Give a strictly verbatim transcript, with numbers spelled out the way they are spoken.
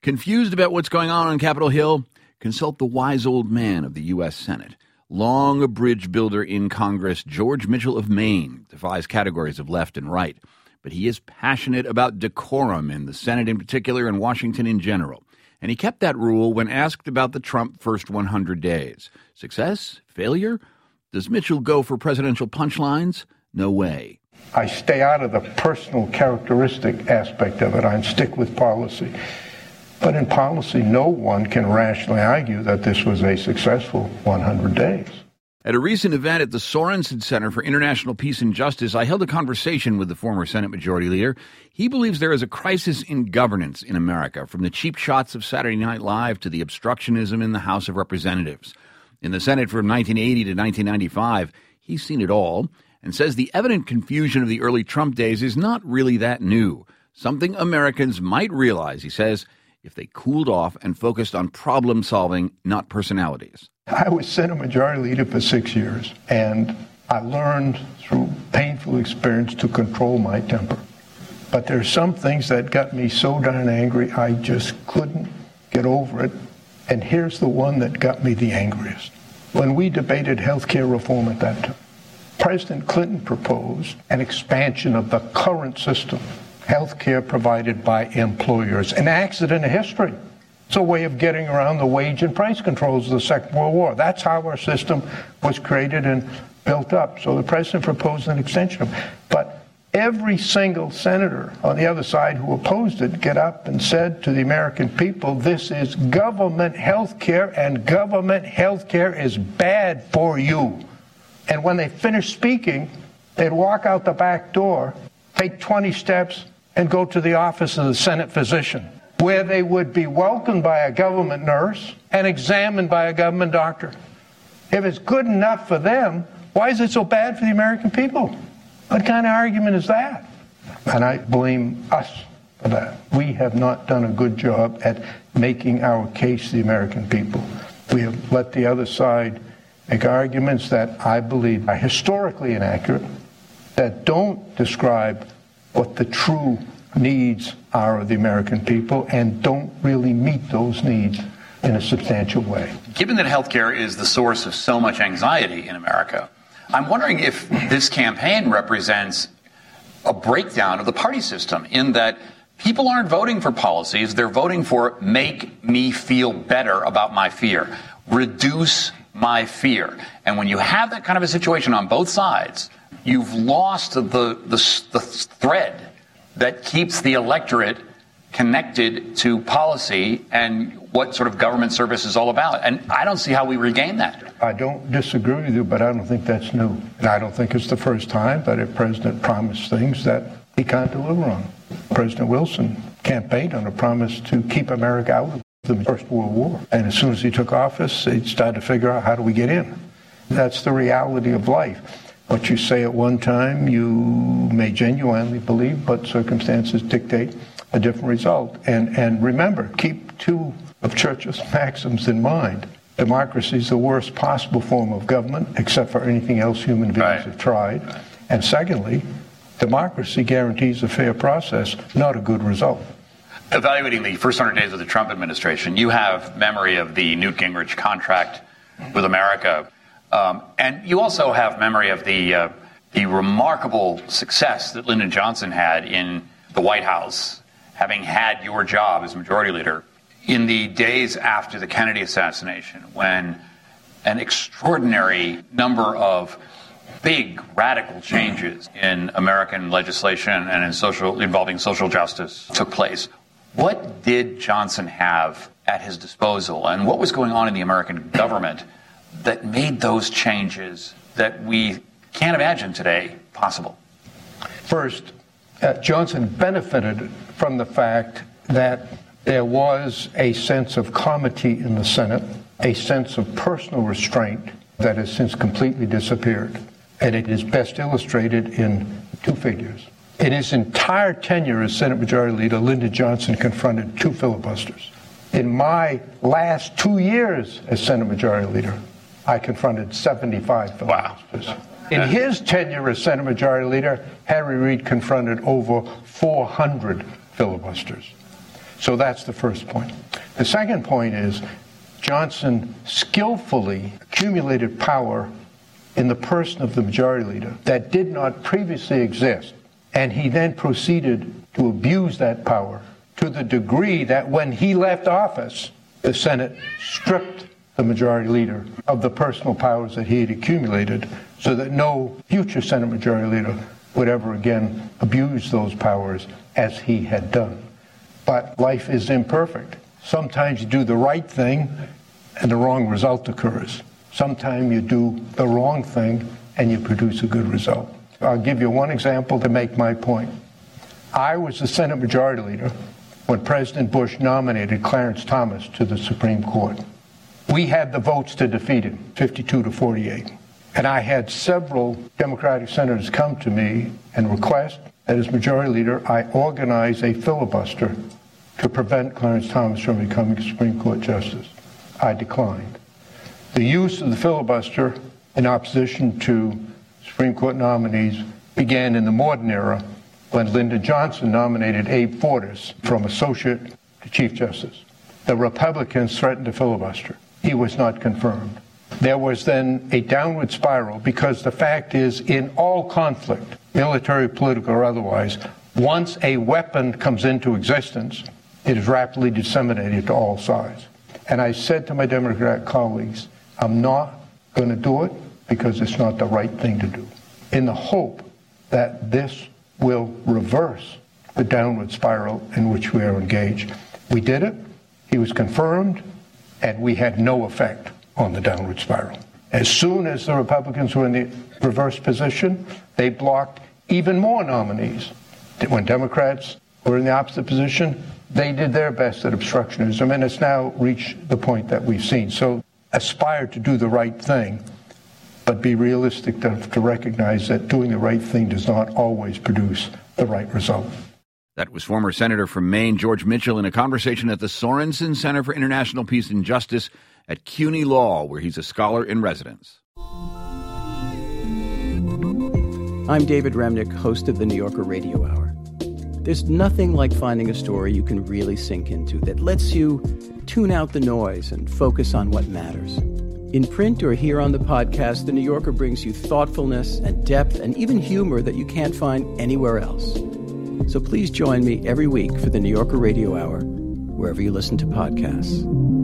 Confused about what's going on on Capitol Hill? Consult the wise old man of the U S Senate. Long a bridge builder in Congress, George Mitchell of Maine defies categories of left and right. But he is passionate about decorum in the Senate in particular and Washington in general. And he kept that rule when asked about the Trump first one hundred days. Success? Failure? Does Mitchell go for presidential punchlines? No way. I stay out of the personal characteristic aspect of it. I stick with policy. But in policy, no one can rationally argue that this was a successful one hundred days. At a recent event at the Sorensen Center for International Peace and Justice, I held a conversation with the former Senate Majority Leader. He believes there is a crisis in governance in America, from the cheap shots of Saturday Night Live to the obstructionism in the House of Representatives. In the Senate from nineteen eighty to nineteen ninety-five, he's seen it all and says the evident confusion of the early Trump days is not really that new. Something Americans might realize, he says, if they cooled off and focused on problem solving, not personalities. I was Senate Majority Leader for six years, and I learned through painful experience to control my temper. But there are some things that got me so darn angry, I just couldn't get over it. And here's the one that got me the angriest. When we debated health care reform at that time, President Clinton proposed an expansion of the current system. Health care provided by employers. An accident in history. It's a way of getting around the wage and price controls of the Second World War. That's how our system was created and built up. So the president proposed an extension of it. But every single senator on the other side who opposed it get up and said to the American people, this is government health care, and government health care is bad for you. And when they finished speaking, they'd walk out the back door, take twenty steps, and go to the office of the Senate physician, where they would be welcomed by a government nurse and examined by a government doctor. If it's good enough for them, why is it so bad for the American people? What kind of argument is that? And I blame us for that. We have not done a good job at making our case to the American people. We have let the other side make arguments that I believe are historically inaccurate, that don't describe what the true needs are of the American people and don't really meet those needs in a substantial way. Given that healthcare is the source of so much anxiety in America, I'm wondering if this campaign represents a breakdown of the party system, in that people aren't voting for policies, they're voting for make me feel better about my fear, reduce my fear. And when you have that kind of a situation on both sides, you've lost the, the, the thread that keeps the electorate connected to policy and what sort of government service is all about. And I don't see how we regain that. I don't disagree with you, but I don't think that's new. And I don't think it's the first time that a president promised things that he can't deliver on. President Wilson campaigned on a promise to keep America out of the First World War. And as soon as he took office, he started to figure out, how do we get in? That's the reality of life. What you say at one time, you may genuinely believe, but circumstances dictate a different result. And, and remember, keep two of Churchill's maxims in mind. Democracy is the worst possible form of government, except for anything else human beings right. have tried. And secondly, democracy guarantees a fair process, not a good result. Evaluating the first hundred days of the Trump administration, you have memory of the Newt Gingrich contract with America. Um, and you also have memory of the uh, the remarkable success that Lyndon Johnson had in the White House, having had your job as majority leader in the days after the Kennedy assassination, when an extraordinary number of big radical changes in American legislation and in social involving social justice took place. What did Johnson have at his disposal, and what was going on in the American government that made those changes that we can't imagine today possible? First, uh, Johnson benefited from the fact that there was a sense of comity in the Senate, a sense of personal restraint that has since completely disappeared. And it is best illustrated in two figures. In his entire tenure as Senate Majority Leader, Lyndon Johnson confronted two filibusters. In my last two years as Senate Majority Leader, I confronted seventy-five filibusters. Wow. In his tenure as Senate Majority Leader, Harry Reid confronted over four hundred filibusters. So that's the first point. The second point is Johnson skillfully accumulated power in the person of the majority leader that did not previously exist. And he then proceeded to abuse that power to the degree that when he left office, the Senate stripped the majority leader of the personal powers that he had accumulated so that no future Senate majority leader would ever again abuse those powers as he had done. But life is imperfect. Sometimes you do the right thing and the wrong result occurs. Sometimes you do the wrong thing and you produce a good result. I'll give you one example to make my point. I was the Senate Majority Leader when President Bush nominated Clarence Thomas to the Supreme Court. We had the votes to defeat him, fifty-two to forty-eight. And I had several Democratic senators come to me and request that as Majority Leader, I organize a filibuster to prevent Clarence Thomas from becoming a Supreme Court Justice. I declined. The use of the filibuster in opposition to Supreme Court nominees began in the Morton era when Lyndon Johnson nominated Abe Fortas from Associate to Chief Justice. The Republicans threatened to filibuster. He was not confirmed. There was then a downward spiral because the fact is, in all conflict, military, political, or otherwise, once a weapon comes into existence, it is rapidly disseminated to all sides. And I said to my Democratic colleagues, I'm not going to do it because it's not the right thing to do, in the hope that this will reverse the downward spiral in which we are engaged. We did it, he was confirmed, and we had no effect on the downward spiral. As soon as the Republicans were in the reverse position, they blocked even more nominees. When Democrats were in the opposite position, they did their best at obstructionism, and it's now reached the point that we've seen. So aspire to do the right thing, but be realistic to, to recognize that doing the right thing does not always produce the right result. That was former Senator from Maine, George Mitchell, in a conversation at the Sorensen Center for International Peace and Justice at CUNY Law, where he's a scholar in residence. I'm David Remnick, host of the New Yorker Radio Hour. There's nothing like finding a story you can really sink into that lets you tune out the noise and focus on what matters. In print or here on the podcast, The New Yorker brings you thoughtfulness and depth and even humor that you can't find anywhere else. So please join me every week for the New Yorker Radio Hour, wherever you listen to podcasts.